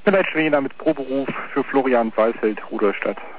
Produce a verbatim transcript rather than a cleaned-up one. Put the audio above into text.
Mitleid Schwener mit Proberuf für Florian Saalfeld, Rudolstadt.